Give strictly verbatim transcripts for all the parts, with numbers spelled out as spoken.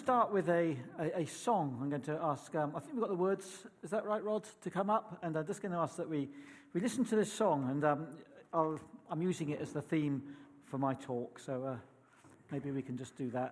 start with a, a, a song. I'm going to ask, um, I think we've got the words, is that right, Rod, to come up? And I'm just going to ask that we, we listen to this song, and um, I'll, I'm using it as the theme for my talk, so uh, maybe we can just do that.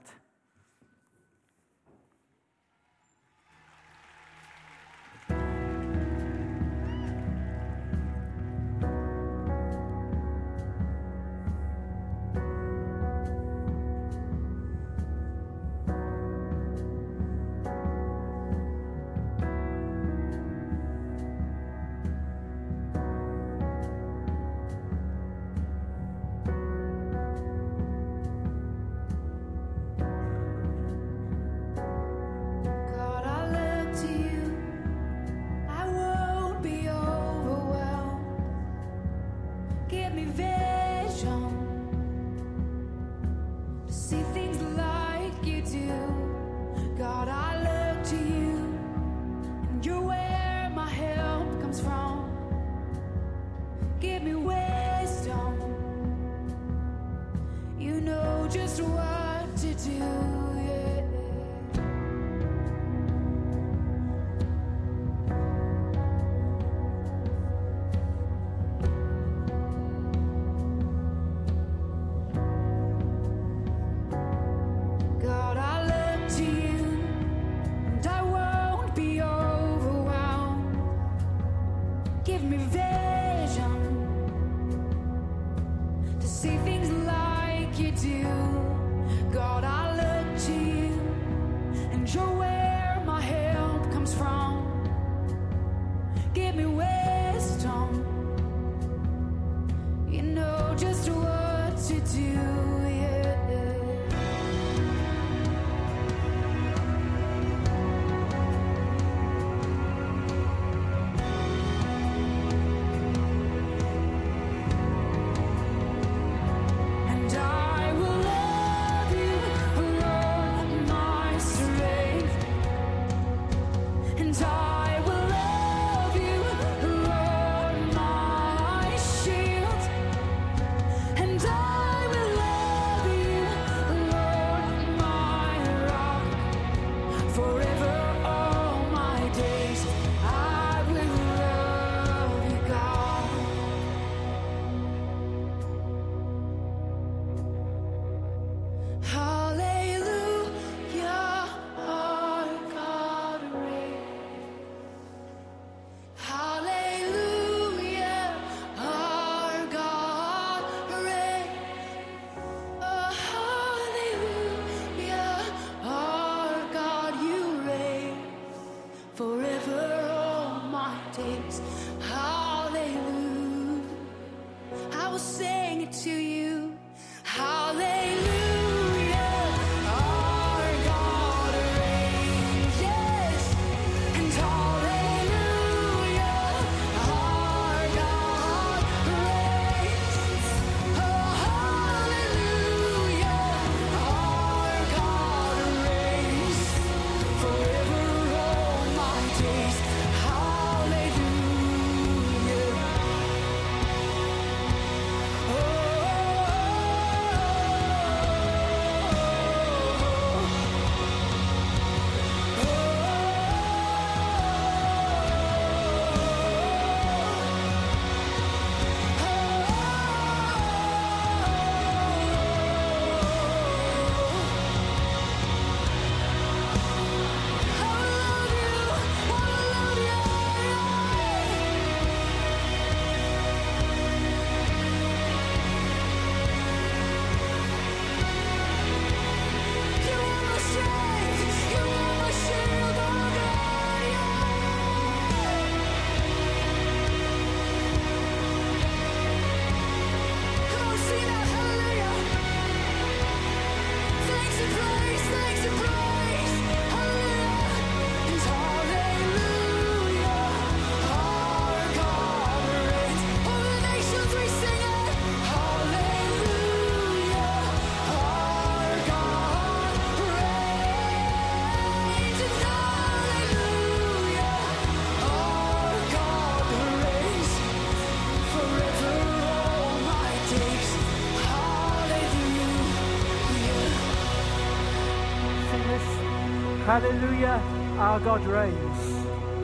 Hallelujah, our God reigns.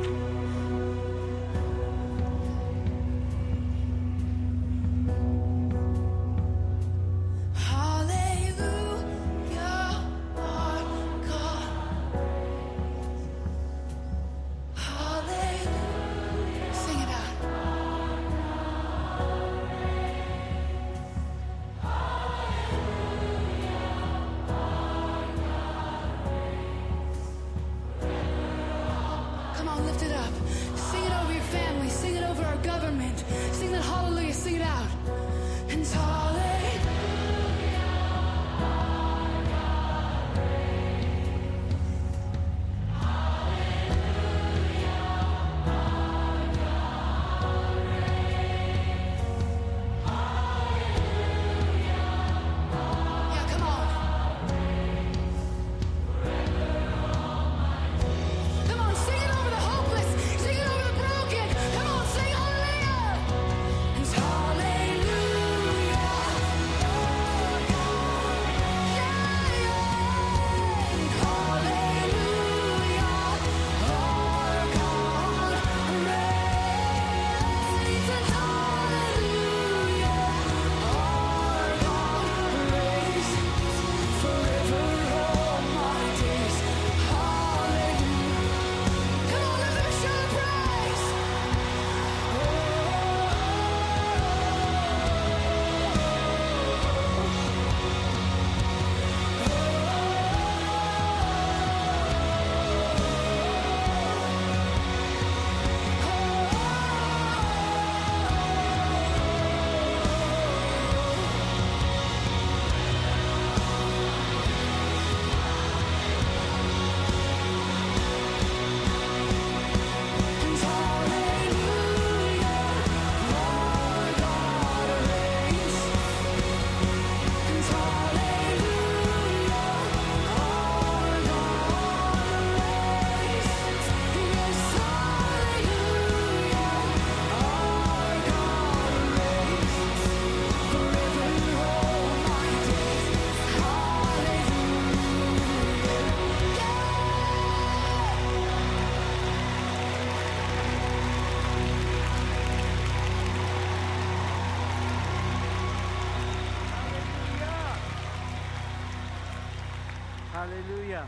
Hallelujah.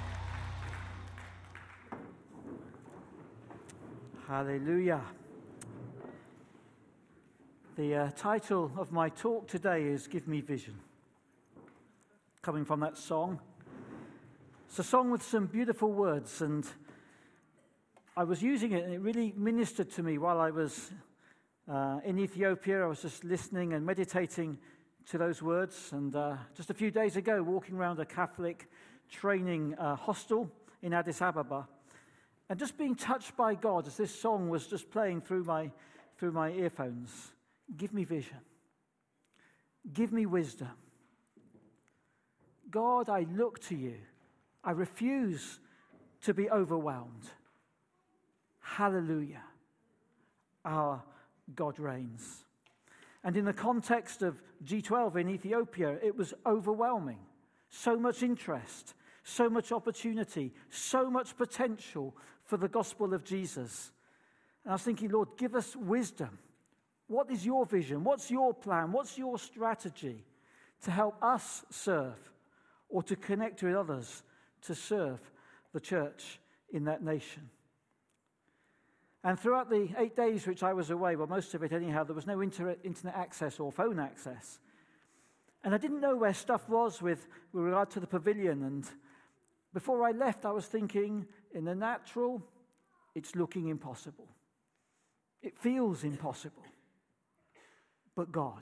Hallelujah. The uh, title of my talk today is Give Me Vision, coming from that song. It's a song with some beautiful words, and I was using it, and it really ministered to me while I was uh, in Ethiopia. I was just listening and meditating to those words, and uh, just a few days ago, walking around a Catholic training uh, hostel in Addis Ababa, and just being touched by God as this song was just playing through my through my earphones. Give me vision. Give me wisdom. God, I look to you. I refuse to be overwhelmed. Hallelujah. Our God reigns. And in the context of G twelve in Ethiopia, it was overwhelming. So much interest, so much opportunity, so much potential for the gospel of Jesus. And I was thinking, Lord, give us wisdom. What is your vision? What's your plan? What's your strategy to help us serve or to connect with others to serve the church in that nation? And throughout the eight days which I was away, well, most of it anyhow, there was no inter- internet access or phone access. And I didn't know where stuff was with, with regard to the pavilion. And before I left, I was thinking, in the natural, it's looking impossible. It feels impossible. But God.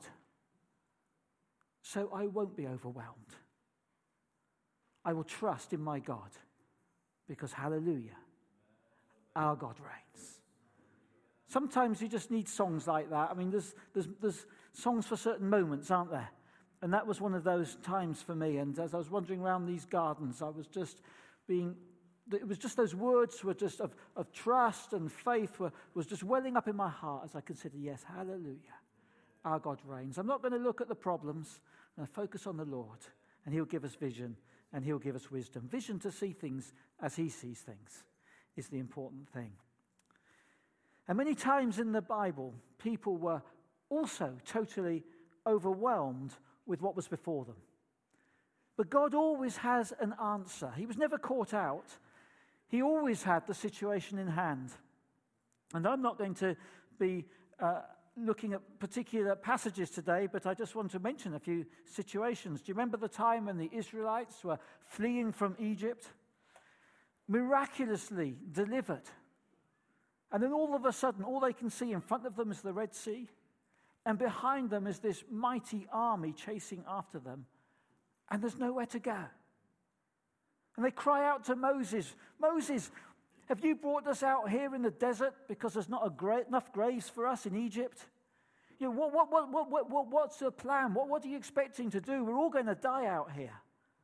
So I won't be overwhelmed. I will trust in my God. Because, hallelujah, our God reigns. Sometimes you just need songs like that. I mean, there's, there's, there's songs for certain moments, aren't there? And that was one of those times for me. And as I was wandering around these gardens, I was just being, it was just those words were just of, of trust and faith were, was just welling up in my heart as I considered, yes, hallelujah, our God reigns. I'm not going to look at the problems. I'm going to focus on the Lord, and he'll give us vision and he'll give us wisdom. Vision to see things as he sees things is the important thing. And many times in the Bible, people were also totally overwhelmed with what was before them. But God always has an answer. He was never caught out. He always had the situation in hand. And I'm not going to be uh, looking at particular passages today, but I just want to mention a few situations. Do you remember the time when the Israelites were fleeing from Egypt? Miraculously delivered. And then all of a sudden, all they can see in front of them is the Red Sea, and behind them is this mighty army chasing after them, and there's nowhere to go. And they cry out to Moses, Moses, have you brought us out here in the desert because there's not a gra- enough graves for us in Egypt? You know, what, what, what, what, what, what, what's the plan? What, what are you expecting to do? We're all going to die out here.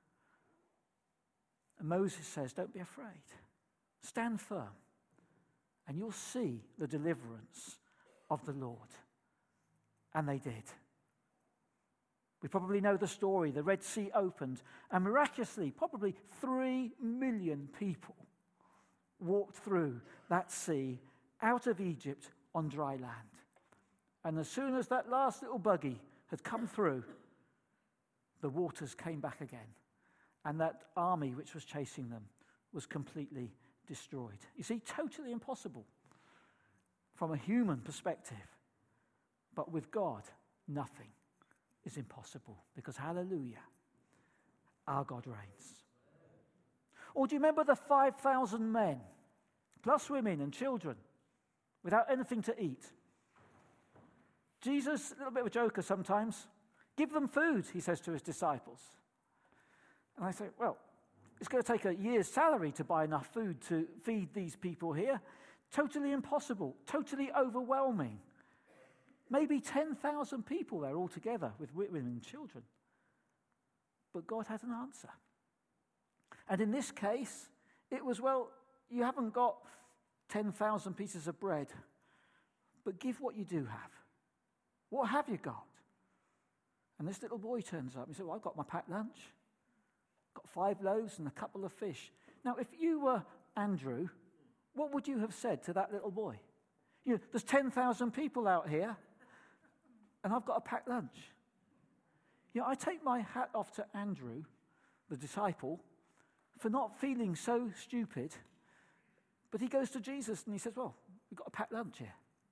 And Moses says, don't be afraid. Stand firm, and you'll see the deliverance of the Lord. And they did. We probably know the story. The Red Sea opened, and miraculously, probably three million people walked through that sea out of Egypt on dry land. And as soon as that last little buggy had come through, the waters came back again. And that army which was chasing them was completely destroyed. You see, totally impossible from a human perspective. But with God, nothing is impossible, because hallelujah, our God reigns. Or do you remember the five thousand men, plus women and children, without anything to eat? Jesus, a little bit of a joker sometimes, give them food, he says to his disciples. And I say, well, it's going to take a year's salary to buy enough food to feed these people here. Totally impossible, totally overwhelming. Maybe ten thousand people there altogether with women and children. But God had an answer. And in this case, it was, well, you haven't got ten thousand pieces of bread, but give what you do have. What have you got? And this little boy turns up and he said, well, I've got my packed lunch. Got five loaves and a couple of fish. Now, if you were Andrew, what would you have said to that little boy? You know, there's ten thousand people out here, and I've got a packed lunch. You know, I take my hat off to Andrew, the disciple, for not feeling so stupid. But he goes to Jesus and he says, well, we've got a packed lunch here.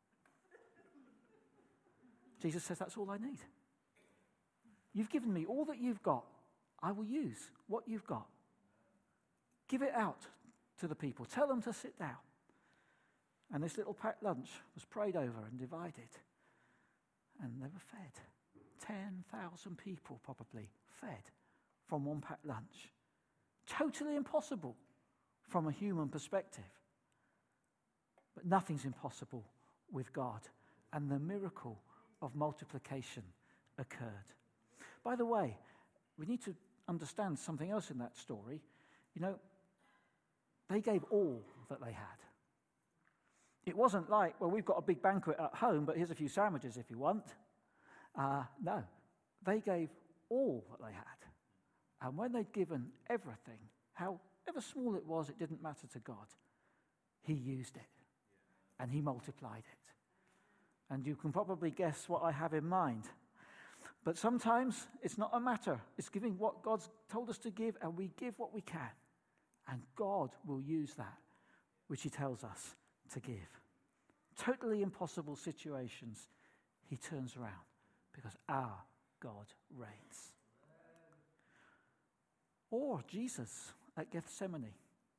Jesus says, that's all I need. You've given me all that you've got. I will use what you've got. Give it out to the people. Tell them to sit down. And this little packed lunch was prayed over and divided. And they were fed. ten thousand people probably fed from one packed lunch. Totally impossible from a human perspective. But nothing's impossible with God. And the miracle of multiplication occurred. By the way, we need to understand something else in that story. You know, they gave all that they had. It wasn't like, well, we've got a big banquet at home, but here's a few sandwiches if you want. Uh, no, they gave all that they had. And when they'd given everything, however small it was, it didn't matter to God. He used it, and he multiplied it. And you can probably guess what I have in mind. But sometimes it's not a matter. It's giving what God's told us to give, and we give what we can. And God will use that which he tells us to give. Totally impossible situations, he turns around because our God reigns. Or Jesus at Gethsemane,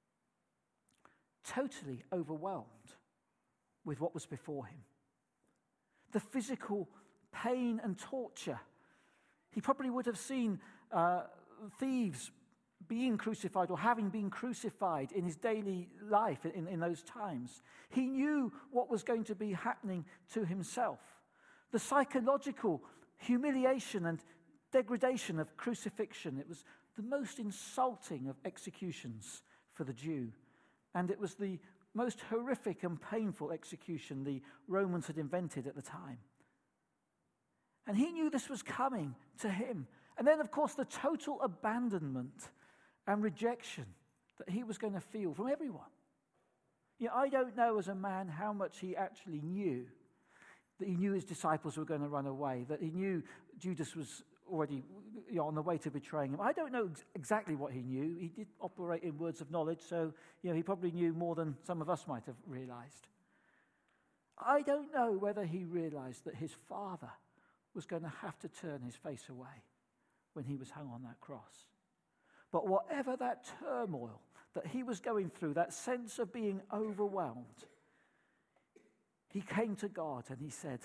totally overwhelmed with what was before him. The physical pain and torture. He probably would have seen uh, thieves being crucified or having been crucified in his daily life in, in those times. He knew what was going to be happening to himself. The psychological humiliation and degradation of crucifixion. It was the most insulting of executions for the Jew. And it was the most horrific and painful execution the Romans had invented at the time. And he knew this was coming to him. And then, of course, the total abandonment and rejection that he was going to feel from everyone. You know, I don't know as a man how much he actually knew, that he knew his disciples were going to run away, that he knew Judas was already, you know, on the way to betraying him. I don't know ex- exactly what he knew. He did operate in words of knowledge, so you know, he probably knew more than some of us might have realized. I don't know whether he realized that his Father was going to have to turn his face away when he was hung on that cross. But whatever that turmoil that he was going through, that sense of being overwhelmed, he came to God and he said,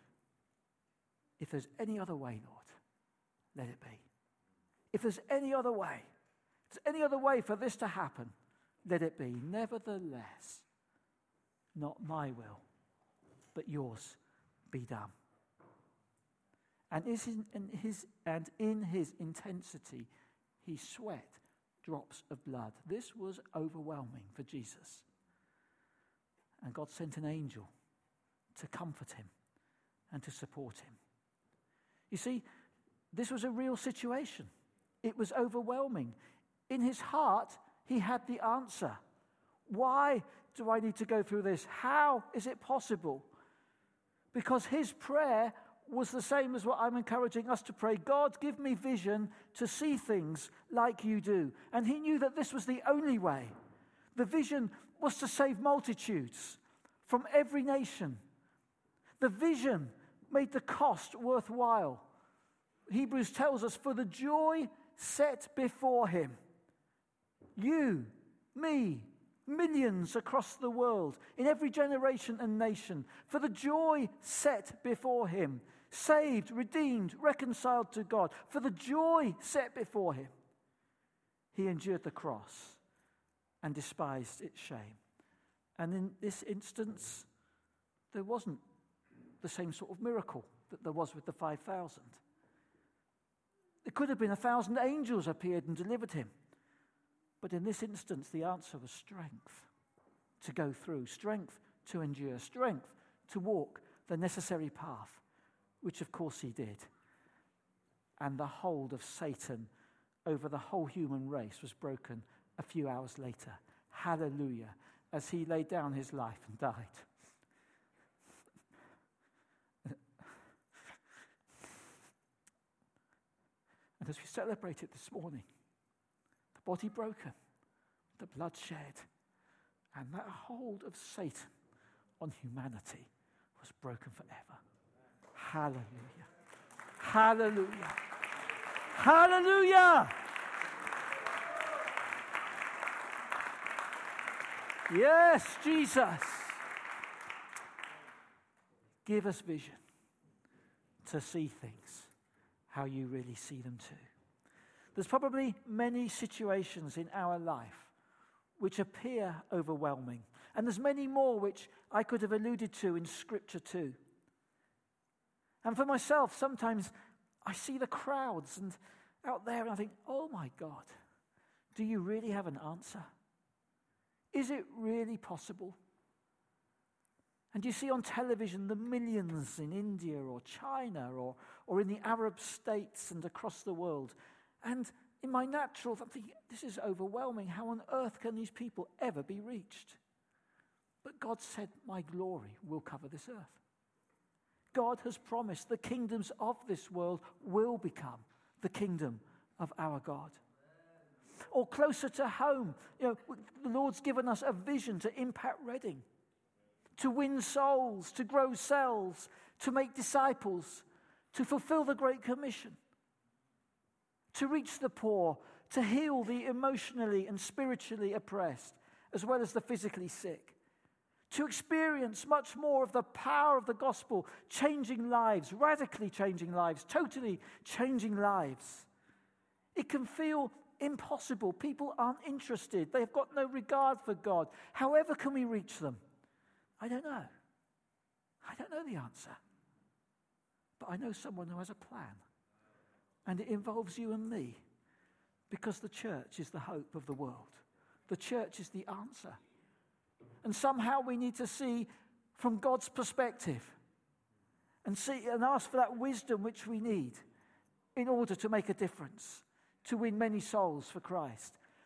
if there's any other way, Lord, let it be. If there's any other way, if there's any other way for this to happen, let it be. Nevertheless, not my will, but yours be done. And in his, and in his intensity, he sweat drops of blood. This was overwhelming for Jesus. And God sent an angel to comfort him and to support him. You see, this was a real situation. It was overwhelming. In his heart, he had the answer. Why do I need to go through this? How is it possible? Because his prayer was the same as what I'm encouraging us to pray. God, give me vision to see things like you do. And he knew that this was the only way. The vision was to save multitudes from every nation. The vision made the cost worthwhile. Hebrews tells us, for the joy set before him, you, me, millions across the world, in every generation and nation, for the joy set before him, saved, redeemed, reconciled to God, for the joy set before him, he endured the cross and despised its shame. And in this instance, there wasn't the same sort of miracle that there was with the five thousand. It could have been a thousand angels appeared and delivered him. But in this instance, the answer was strength to go through, strength to endure, strength to walk the necessary path, which of course he did. And the hold of Satan over the whole human race was broken a few hours later. Hallelujah, as he laid down his life and died. And as we celebrate it this morning, the body broken, the blood shed, and that hold of Satan on humanity was broken forever. Hallelujah. Hallelujah. Hallelujah. Yes, Jesus. Give us vision to see things how you really see them too. There's probably many situations in our life which appear overwhelming. And there's many more which I could have alluded to in Scripture too. And for myself, sometimes I see the crowds and out there and I think, oh my God, do you really have an answer? Is it really possible? And you see on television the millions in India or China or, or in the Arab states and across the world. And in my natural, I'm thinking, this is overwhelming. How on earth can these people ever be reached? But God said, my glory will cover this earth. God has promised the kingdoms of this world will become the kingdom of our God. Or closer to home, you know, the Lord's given us a vision to impact Reading, to win souls, to grow cells, to make disciples, to fulfill the Great Commission, to reach the poor, to heal the emotionally and spiritually oppressed, as well as the physically sick, to experience much more of the power of the gospel, changing lives, radically changing lives, totally changing lives. It can feel impossible. People aren't interested. They've got no regard for God. However can we reach them? I don't know. I don't know the answer. But I know someone who has a plan. And it involves you and me. Because the church is the hope of the world. The church is the answer. And somehow we need to see from God's perspective. And see and ask for that wisdom which we need in order to make a difference. To win many souls for Christ.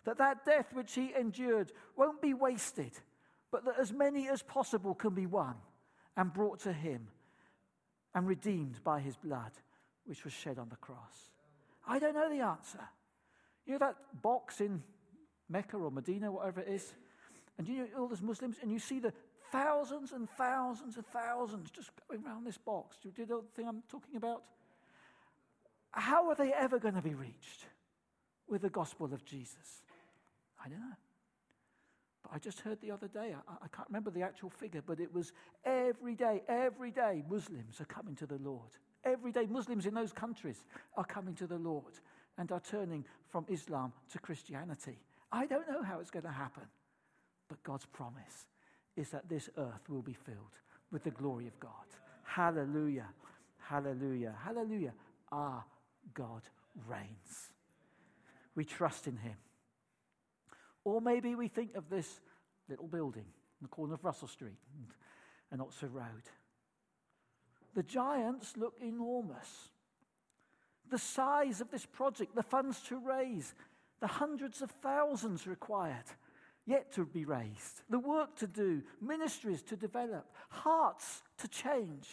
that that death which he endured won't be wasted, but that as many as possible can be won and brought to him and redeemed by his blood, which was shed on the cross. I don't know the answer. You know that box in Mecca or Medina, whatever it is? And you know all those Muslims, and you see the thousands and thousands and thousands just going around this box. Do you know the thing I'm talking about? How are they ever going to be reached with the gospel of Jesus? I don't know. But I just heard the other day, I, I can't remember the actual figure, but it was every day, every day Muslims are coming to the Lord. Every day Muslims in those countries are coming to the Lord and are turning from Islam to Christianity. I don't know how it's going to happen, but God's promise is that this earth will be filled with the glory of God. Hallelujah, hallelujah, hallelujah. Our God reigns. We trust in him. Or maybe we think of this little building in the corner of Russell Street and, and Oxford Road. The giants look enormous. The size of this project, the funds to raise, the hundreds of thousands required yet to be raised, the work to do, ministries to develop, hearts to change.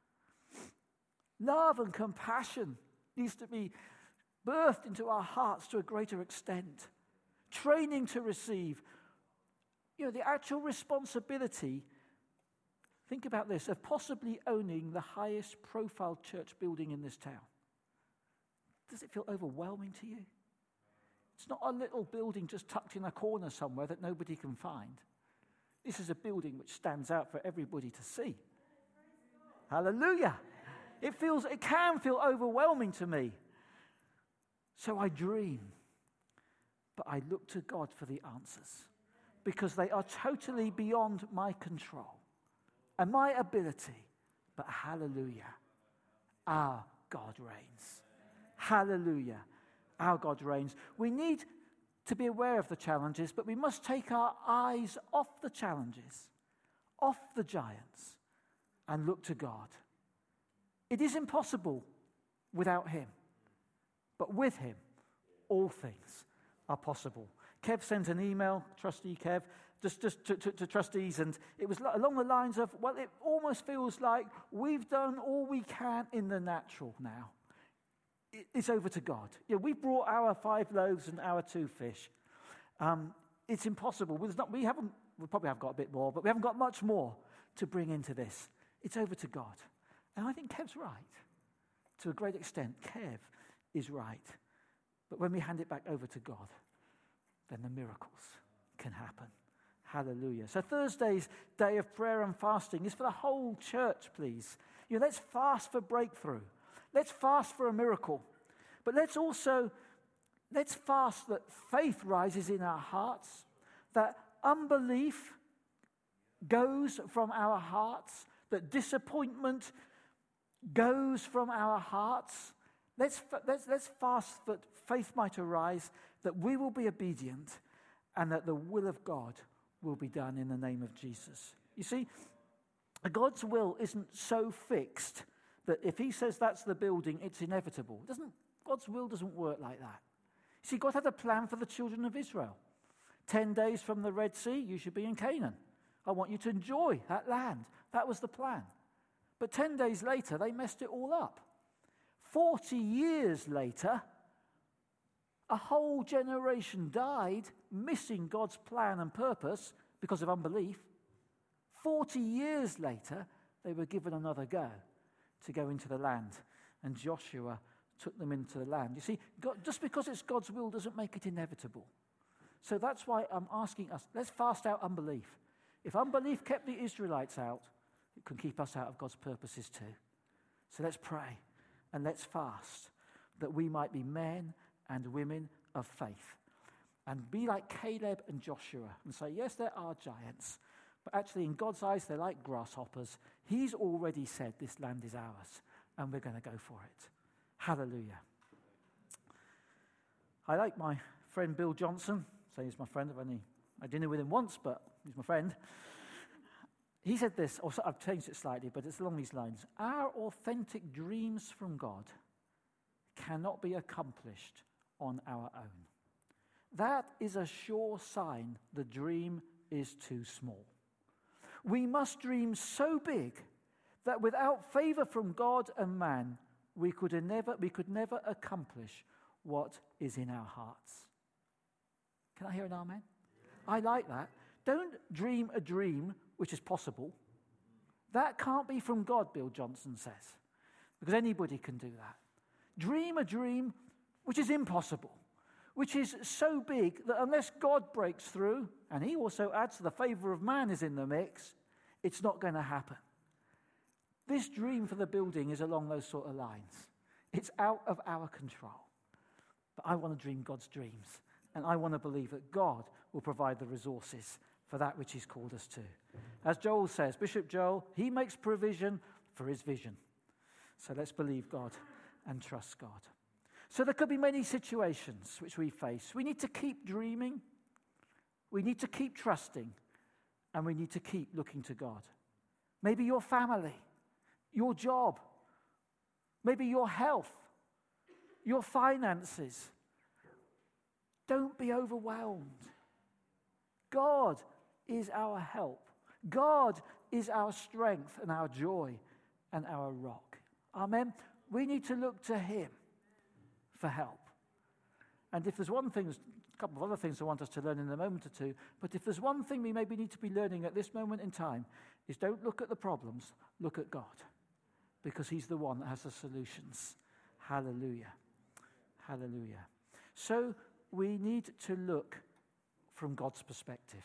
Love and compassion needs to be birthed into our hearts to a greater extent. Training to receive. You know, the actual responsibility, think about this, of possibly owning the highest profile church building in this town. Does it feel overwhelming to you? It's not a little building just tucked in a corner somewhere that nobody can find. This is a building which stands out for everybody to see. Hallelujah. It feels, it can feel overwhelming to me. So I dream, but I look to God for the answers because they are totally beyond my control and my ability. But hallelujah, our God reigns. Hallelujah, our God reigns. We need to be aware of the challenges, but we must take our eyes off the challenges, off the giants, and look to God. It is impossible without him, but with him, all things are possible. Kev sent an email, trustee Kev, just, just to, to, to trustees, and it was along the lines of, well, it almost feels like we've done all we can in the natural now. It, it's over to God. Yeah, we brought our five loaves and our two fish. Um, it's impossible. There's not, we haven't, we probably have got a bit more, but we haven't got much more to bring into this. It's over to God. And I think Kev's right. To a great extent, Kev is right. But when we hand it back over to God, then the miracles can happen. Hallelujah. So Thursday's day of prayer and fasting is for the whole church, please. You know, let's fast for breakthrough. Let's fast for a miracle. But let's also, let's fast that faith rises in our hearts, that unbelief goes from our hearts, that disappointment goes from our hearts. Let's, let's, let's fast that faith might arise, that we will be obedient, and that the will of God will be done in the name of Jesus. You see, God's will isn't so fixed that if he says that's the building, it's inevitable. It doesn't, God's will doesn't work like that. You see, God had a plan for the children of Israel. Ten days from the Red Sea, you should be in Canaan. I want you to enjoy that land. That was the plan. But ten days later, they messed it all up. Forty years later, a whole generation died, missing God's plan and purpose because of unbelief. Forty years later, they were given another go to go into the land, and Joshua took them into the land. You see, God, just because it's God's will doesn't make it inevitable. So that's why I'm asking us, let's fast out unbelief. If unbelief kept the Israelites out, it can keep us out of God's purposes too. So let's pray and let's fast that we might be men and women of faith and be like Caleb and Joshua and say, yes, there are giants, but actually in God's eyes, they're like grasshoppers. He's already said this land is ours and we're going to go for it. Hallelujah. I like my friend Bill Johnson. Say he's my friend. I've only had dinner with him once, but he's my friend. He said this, or I've changed it slightly, but it's along these lines. Our authentic dreams from God cannot be accomplished on our own. that is a sure sign the dream is too small. We must dream so big that without favor from God and man, we could never, we could never accomplish what is in our hearts. Can I hear an amen? I like that. Don't dream a dream which is possible. That can't be from God, Bill Johnson says, because anybody can do that. Dream a dream which is impossible, which is so big that unless God breaks through, and he also adds the favor of man is in the mix, it's not going to happen. This dream for the building is along those sort of lines. It's out of our control. But I want to dream God's dreams, and I want to believe that God will provide the resources for that which he's called us to. As Joel says, Bishop Joel, he makes provision for his vision. So let's believe God and trust God. So there could be many situations which we face. We need to keep dreaming. We need to keep trusting. And we need to keep looking to God. Maybe your family, your job, maybe your health, your finances. Don't be overwhelmed. God is our help. God is our strength and our joy and our rock. Amen. We need to look to him for help. And if there's one thing, there's a couple of other things I want us to learn in a moment or two, but if there's one thing we maybe need to be learning at this moment in time, is don't look at the problems, look at God, because he's the one that has the solutions. Hallelujah. Hallelujah. So we need to look from God's perspective.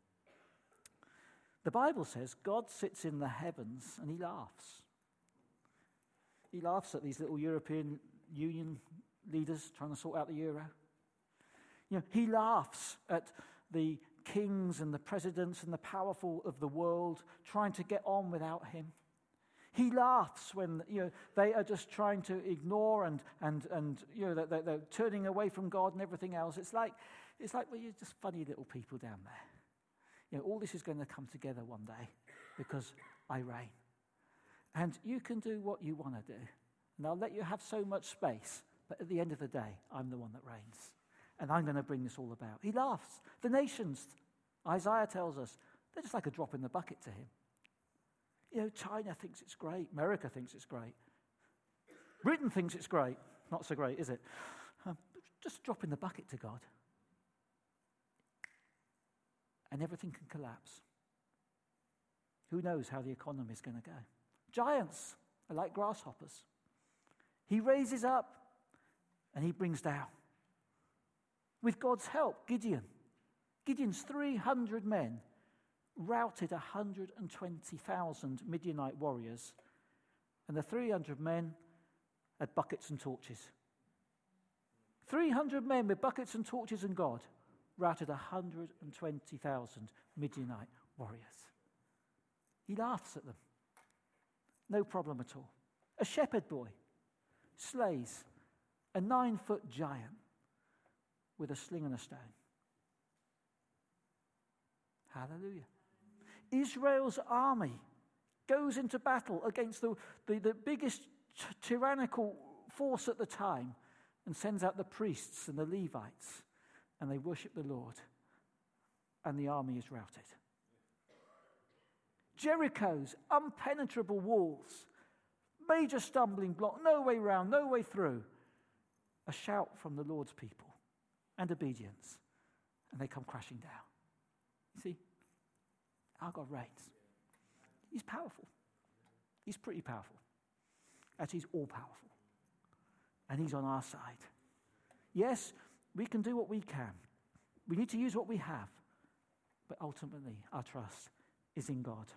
The Bible says God sits in the heavens and he laughs. He laughs at these little European Union leaders trying to sort out the euro. You know, he laughs at the kings and the presidents and the powerful of the world trying to get on without him. He laughs when, you know, they are just trying to ignore and and and you know they're, they're turning away from God and everything else. It's like it's like well, you're just funny little people down there. You know, all this is going to come together one day because I reign, and you can do what you want to do, and I'll let you have so much space. But at the end of the day, I'm the one that reigns, and I'm going to bring this all about. He laughs. The nations, Isaiah tells us, they're just like a drop in the bucket to him. You know, China thinks it's great. America thinks it's great. Britain thinks it's great. Not so great, is it? Um, just drop in the bucket to God. And everything can collapse. Who knows how the economy is going to go? Giants are like grasshoppers. He raises up and he brings down. With God's help, Gideon. Gideon's three hundred men routed one hundred twenty thousand Midianite warriors, and the three hundred men had buckets and torches. three hundred men with buckets and torches and God routed one hundred twenty thousand Midianite warriors. He laughs at them. No problem at all. A shepherd boy slays a nine-foot giant with a sling and a stone. Hallelujah. Israel's army goes into battle against the, the, the biggest t- tyrannical force at the time and sends out the priests and the Levites, and they worship the Lord, and the army is routed. Jericho's unpenetrable walls, major stumbling block, no way round, no way through. A shout from the Lord's people and obedience, and they come crashing down. You see? Our God reigns. He's powerful. He's pretty powerful. Actually, he's all powerful. And he's on our side. Yes, we can do what we can. We need to use what we have. But ultimately, our trust is in God.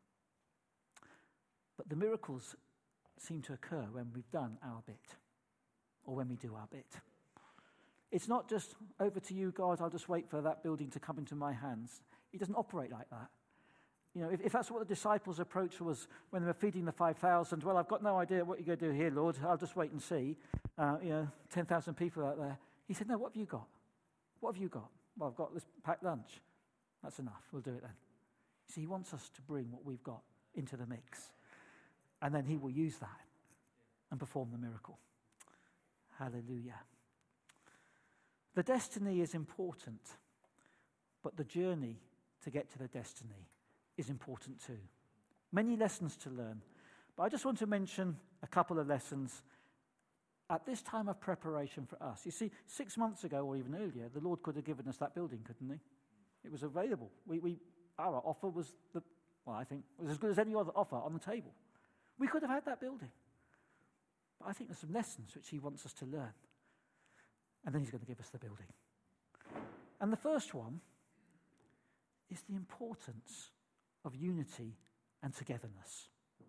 But the miracles seem to occur when we've done our bit, or when we do our bit. It's not just, over to you, God, I'll just wait for that building to come into my hands. He doesn't operate like that. You know, if, if that's what the disciples' approach was when they were feeding the five thousand, well, I've got no idea what you're going to do here, Lord. I'll just wait and see. Uh, you know, ten thousand people out there. He said, no, what have you got? What have you got? Well, I've got this packed lunch. That's enough. We'll do it then. See, he wants us to bring what we've got into the mix. And then he will use that and perform the miracle. Hallelujah. The destiny is important, but the journey to get to the destiny is important too. Many lessons to learn, but I just want to mention a couple of lessons at this time of preparation for us. You see, six months ago or even earlier, the Lord could have given us that building, couldn't he? It was available. We, we, our offer was, the, well, I think, was as good as any other offer on the table. We could have had that building. But I think there's some lessons which he wants us to learn. And then he's going to give us the building. And the first one is the importance of unity and togetherness.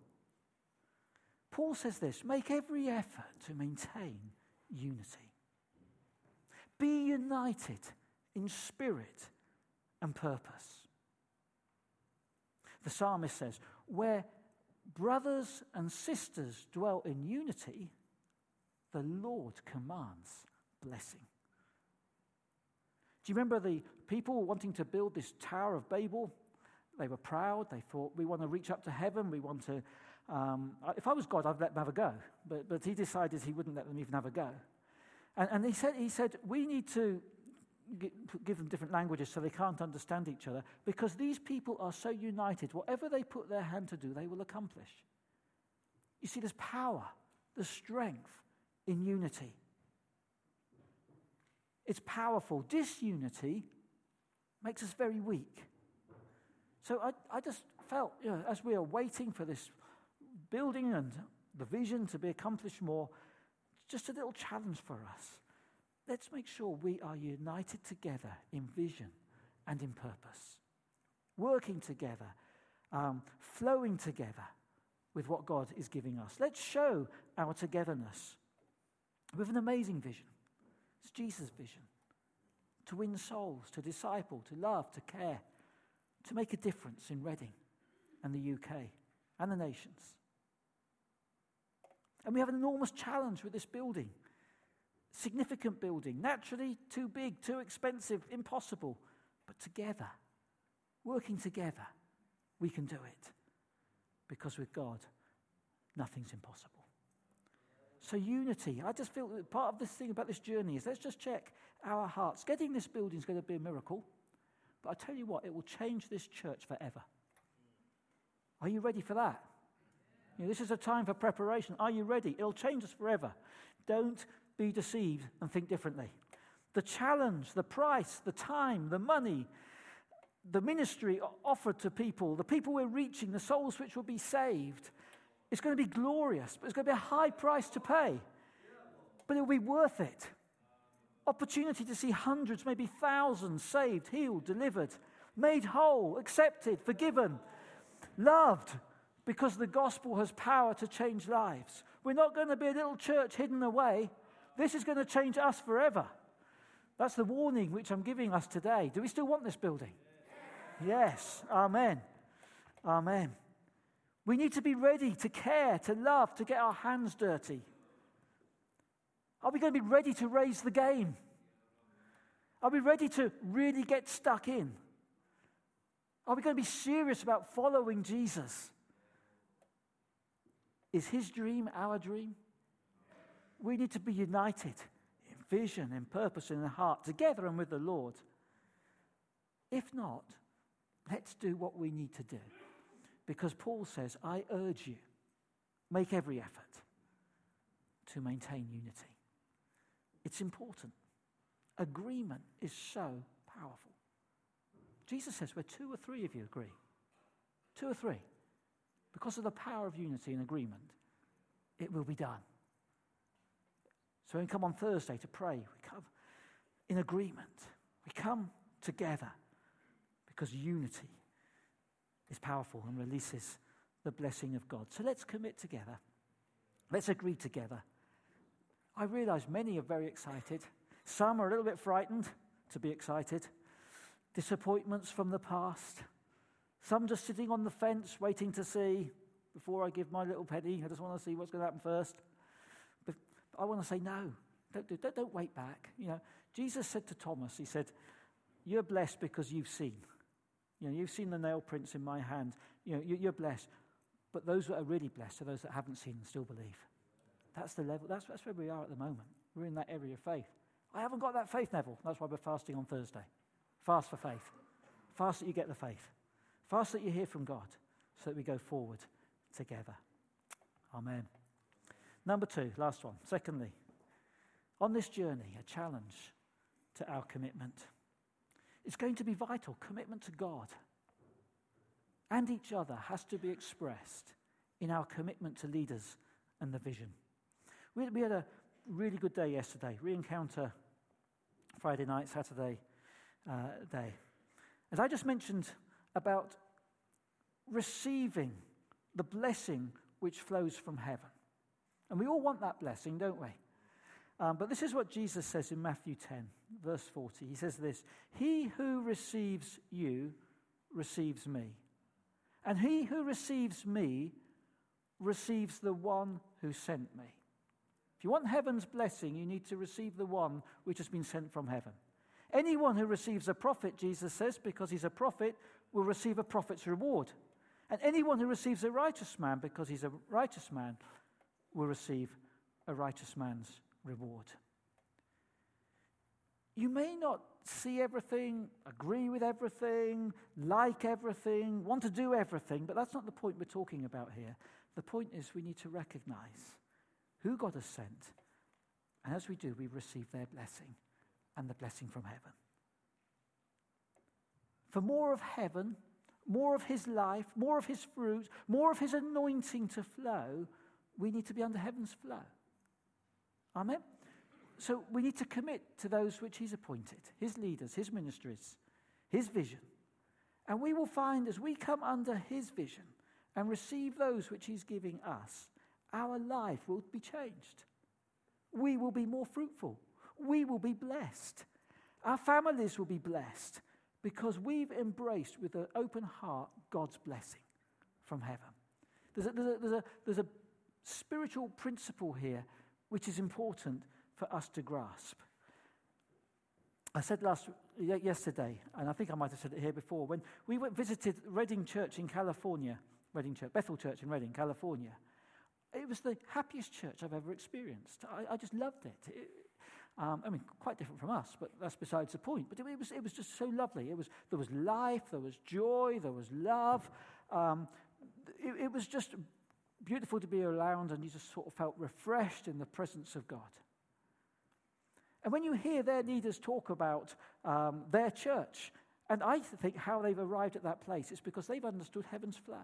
Paul says this: make every effort to maintain unity. Be united in spirit and purpose. The psalmist says, where brothers and sisters dwell in unity, the Lord commands blessing. Do you remember the people wanting to build this Tower of Babel? They were proud. They thought, we want to reach up to heaven. We want to, um, if I was God, I'd let them have a go. But, but he decided he wouldn't let them even have a go. And, and he said, he said, we need to give them different languages so they can't understand each other, because these people are so united. Whatever they put their hand to do, they will accomplish. You see, there's power, there's strength in unity. It's powerful. Disunity makes us very weak. So I, I just felt, you know, as we are waiting for this building and the vision to be accomplished more, just a little challenge for us. Let's make sure we are united together in vision and in purpose, working together, um, flowing together with what God is giving us. Let's show our togetherness with an amazing vision. It's Jesus' vision: to win souls, to disciple, to love, to care, to make a difference in Reading and the U K and the nations. And we have an enormous challenge with this building. Significant building, naturally too big, too expensive, impossible. But together, working together, we can do it. Because with God, nothing's impossible. So unity, I just feel that part of this thing about this journey is let's just check our hearts. Getting this building is going to be a miracle. But I tell you what, it will change this church forever. Are you ready for that? You know, this is a time for preparation. Are you ready? It'll change us forever. Don't be deceived and think differently. The challenge, the price, the time, the money, the ministry offered to people, the people we're reaching, the souls which will be saved, it's going to be glorious, but it's going to be a high price to pay. But it'll be worth it. Opportunity to see hundreds, maybe thousands saved, healed, delivered, made whole, accepted, forgiven, loved, because the gospel has power to change lives. We're not going to be a little church hidden away. This is going to change us forever. That's the warning which I'm giving us today. Do we still want this building? Yes. Amen. Amen. We need to be ready to care, to love, to get our hands dirty. Are we going to be ready to raise the game? Are we ready to really get stuck in? Are we going to be serious about following Jesus? Is his dream our dream? We need to be united in vision, in purpose, and in heart, together and with the Lord. If not, let's do what we need to do. Because Paul says, I urge you, make every effort to maintain unity. It's important. Agreement is so powerful. Jesus says, where two or three of you agree, two or three, because of the power of unity and agreement, it will be done. So when we come on Thursday to pray, we come in agreement. We come together because unity is powerful and releases the blessing of God. So let's commit together. Let's agree together. I realize many are very excited. Some are a little bit frightened to be excited. Disappointments from the past. Some just sitting on the fence waiting to see, before I give my little penny, I just want to see what's going to happen first. But I want to say no. Don't, do, don't, don't wait back. You know, Jesus said to Thomas, he said, you're blessed because you've seen. You know, you've seen the nail prints in my hand. You know, you're blessed. But those that are really blessed are those that haven't seen and still believe. That's the level. That's, that's where we are at the moment. We're in that area of faith. I haven't got that faith, Neville. That's why we're fasting on Thursday. Fast for faith. Fast that you get the faith. Fast that you hear from God so that we go forward together. Amen. Number two, last one. Secondly, on this journey, a challenge to our commitment. It's going to be vital. Commitment to God and each other has to be expressed in our commitment to leaders and the vision. We, we had a really good day yesterday, re-encounter Friday night, Saturday uh, day. As I just mentioned about receiving the blessing which flows from heaven. And we all want that blessing, don't we? Um, but this is what Jesus says in Matthew ten, verse forty. He says this, "He who receives you receives me, and he who receives me receives the one who sent me." If you want heaven's blessing, you need to receive the one which has been sent from heaven. Anyone who receives a prophet, Jesus says, because he's a prophet, will receive a prophet's reward. And anyone who receives a righteous man, because he's a righteous man, will receive a righteous man's reward. You may not see everything, agree with everything, like everything, want to do everything, but that's not the point we're talking about here. The point is we need to recognize who God has sent, and as we do, we receive their blessing and the blessing from heaven. For more of heaven, more of his life, more of his fruit, more of his anointing to flow, we need to be under heaven's flow. Amen? So we need to commit to those which he's appointed, his leaders, his ministries, his vision. And we will find as we come under his vision and receive those which he's giving us, our life will be changed. We will be more fruitful. We will be blessed. Our families will be blessed because we've embraced with an open heart God's blessing from heaven. There's a, there's a, there's a, there's a spiritual principle here which is important for us to grasp. I said last yesterday, and I think I might have said it here before, when we went, visited Redding Church in California, Redding Church, Bethel Church in Redding, California. It was the happiest church I've ever experienced. I, I just loved it. it um, I mean, quite different from us, but that's besides the point. But it, it was it was just so lovely. It was there was life, there was joy, there was love. Um, it, it was just beautiful to be around, and you just sort of felt refreshed in the presence of God. And when you hear their leaders talk about um, their church, and I think how they've arrived at that place, it's because they've understood heaven's flow.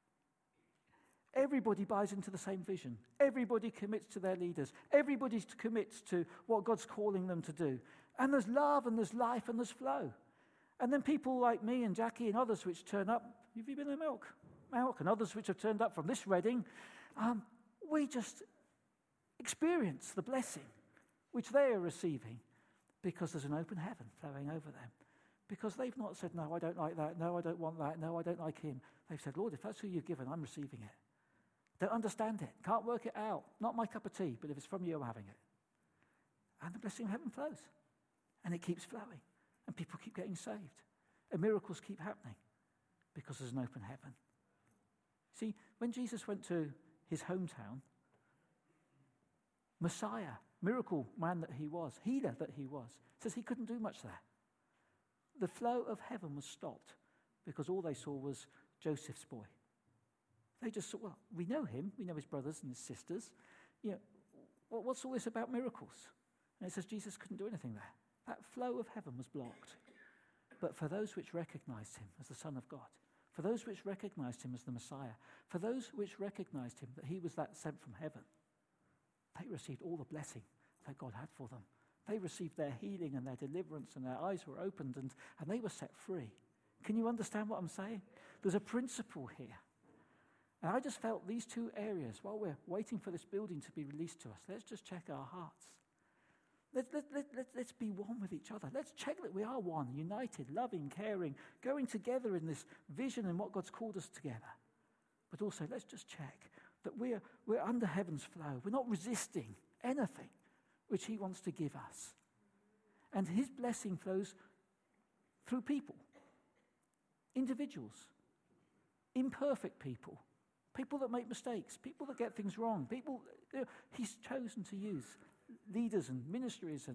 Everybody buys into the same vision. Everybody commits to their leaders. Everybody commits to what God's calling them to do. And there's love, and there's life, and there's flow. And then people like me and Jackie and others which turn up, have you been in Milk? Milk, and others which have turned up from this Reading, um, we just experience the blessing which they are receiving because there's an open heaven flowing over them. Because they've not said, no, I don't like that, no, I don't want that, no, I don't like him. They've said, Lord, if that's who you've given, I'm receiving it. Don't understand it, can't work it out, not my cup of tea, but if it's from you, I'm having it. And the blessing of heaven flows. And it keeps flowing. And people keep getting saved. And miracles keep happening because there's an open heaven. See, when Jesus went to his hometown, Messiah, miracle man that he was, healer that he was, says he couldn't do much there. The flow of heaven was stopped because all they saw was Joseph's boy. They just saw, well, we know him, we know his brothers and his sisters. You know, well, what's all this about miracles? And it says Jesus couldn't do anything there. That flow of heaven was blocked. But for those which recognized him as the Son of God, for those which recognized him as the Messiah, for those which recognized him that he was that sent from heaven, they received all the blessing that God had for them. They received their healing and their deliverance, and their eyes were opened, and, and they were set free. Can you understand what I'm saying? There's a principle here. And I just felt these two areas, while we're waiting for this building to be released to us, let's just check our hearts. Let, let, let, let, let's be one with each other. Let's check that we are one, united, loving, caring, going together in this vision and what God's called us together. But also, let's just check that we're, we're under heaven's flow. We're not resisting anything which he wants to give us. And his blessing flows through people, individuals, imperfect people, people that make mistakes, people that get things wrong, people, you know, he's chosen to use leaders and ministries and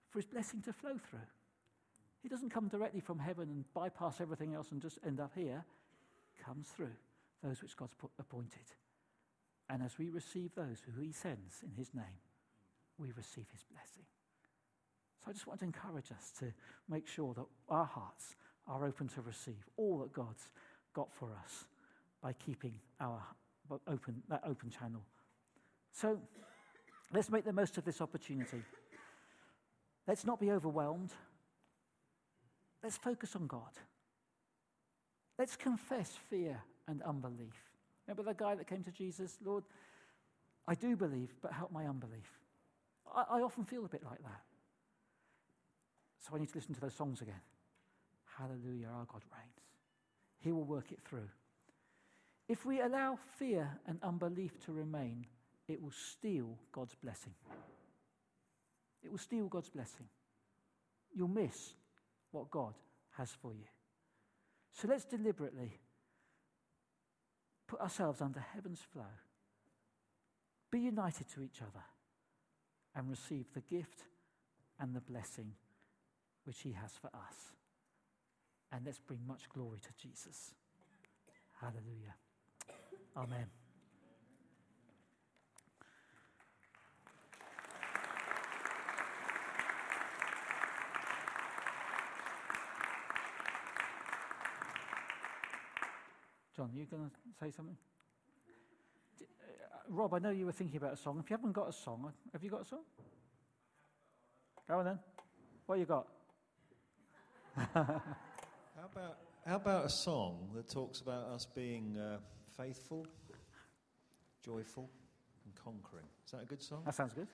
for his blessing to flow through. He doesn't come directly from heaven and bypass everything else and just end up here. He comes through those which God's put, appointed. And as we receive those who he sends in his name, we receive his blessing. So I just want to encourage us to make sure that our hearts are open to receive all that God's got for us by keeping our open that open channel. So let's make the most of this opportunity. Let's not be overwhelmed. Let's focus on God. Let's confess fear and unbelief. Remember the guy that came to Jesus? Lord, I do believe, but help my unbelief. I, I often feel a bit like that. So I need to listen to those songs again. Hallelujah, our God reigns. He will work it through. If we allow fear and unbelief to remain, it will steal God's blessing. It will steal God's blessing. You'll miss what God has for you. So let's deliberately put ourselves under heaven's flow, be united to each other, and receive the gift and the blessing which he has for us. And let's bring much glory to Jesus. Hallelujah. Amen. John, are you going to say something? D- uh, Rob, I know you were thinking about a song. If you haven't got a song, have you got a song? Go on then. What you got? How about how about a song that talks about us being uh, faithful, joyful, and conquering? Is that a good song? That sounds good.